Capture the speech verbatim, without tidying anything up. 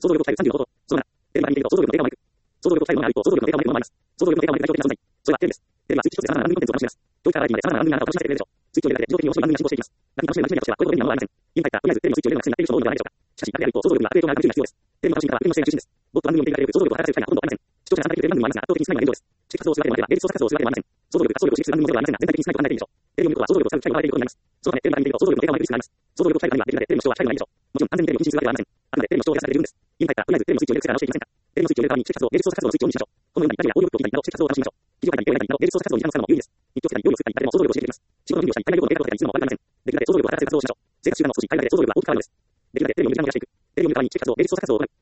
想像力を鍛えるさんじゅうの方法。そのなな、テレビが見ていると想像力の低下を招く。想像力を鍛えるものがある一方、想像力の低下を招くものもあります。想像力の低下を招く代表的な存在。それはテレビです。テレビは通知一つで様々な番組コンテンツを楽しめます。教育から アイティー まで様々な番組があなたを楽しませてくれるでしょう。スイッチを入れるだけで自動的に面白い番組が進行していきます。ラッキー楽しめる間違いとしては、これほど便利なものはありません。家に帰ったら、とりあえずテレビのスイッチを入れるのが癖になっている人も多いのではないでしょうか。しかし、ラッキーである一方、想像力にはアップデートがある準備が必要です。テレビの楽しみ方は国民の姿勢が中心です。もっと番組を見ていただける想像力を働かせる機会がほとんどありません。視聴者が参加できる番組もありますが、圧倒的に少ないのが現状です。知識活動をするわけでもあれば、芸術創作活動をするわけでもありません。想像力が想像力を刺激する番組ものではありませんが、全体的に少ないと考えていいでしょう。テレビを見ることは想像力を使う機会を与えていることになります。そのため、テレビが見ていると想像力の低下を招くリスクがあります。想像力を鍛えるためには、できるだけテレビの視聴は控えるのがいいでしょう。もちろん、完全にテレビを禁止するわけではありません。あくまでテレビの視聴を減らすだけで十分です。家に帰ったら、とりあえずテレビのスイッチを入れる癖が直していきませんか。テレビのスイッチを入れる代わりに、知識活動、芸術創作活動のスイッチをオンにしましょう。このように、ラジオやオーディオブックを聞いたりなど、知識活動を楽しみましょう。企業界に手を入れたりなど、芸術創作活動に時間を使うのも有利です。日記をつけたり、料理を作ったり、誰も想像力を教えてくれます。仕事の準備をしたり、海外旅行の計画を立てたりするのも悪くありません。できるだけ想像力を働かせる活動をしましょう。生活習慣も少し変えるだけで想像力が大きく変わるのです。できるだけテレビを見る時間を増やしていく。テレビを見る代わりに知識活動、芸術創作活動を行う。